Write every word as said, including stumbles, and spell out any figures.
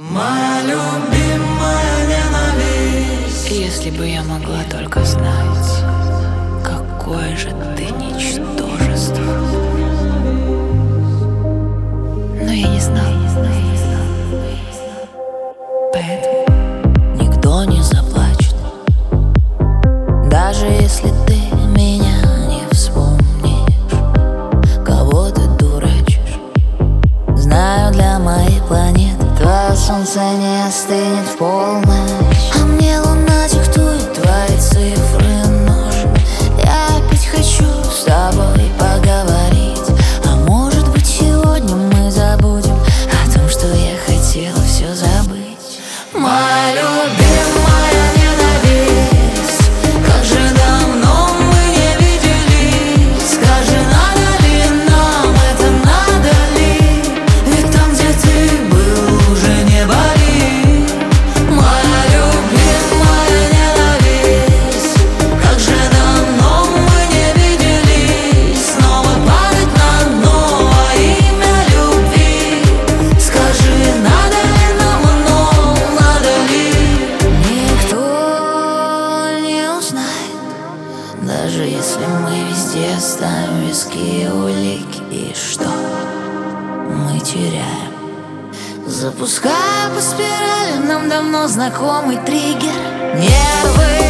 Моя любимая ненависть. Если бы я могла только знать, какое же ты ничтожество. Но я не знала, поэтому никто не заплачет, даже если ты меня не вспомнишь. Кого ты дурачишь? Знаю, для моей планеты твое солнце не остынет в полночь, а мне луна диктует твои цифры нужны. Я опять хочу с тобой поговорить, а может быть сегодня мы забудем о том, что я хотела все забыть. Моя любимая ненависть, как же давно мы не виделись. Скажи, надо ли нам это, надо ли? Ведь там, где ты был, уже не боли. Моя любимая ненависть, как же давно мы не виделись. Снова падать на дно во имя любви. Скажи, надо ли нам оно, надо ли? Никто не узнает, даже если мы везде оставим виски и улики. И что мы теряем? Запуская по спирали нам давно знакомый триггер. Нервы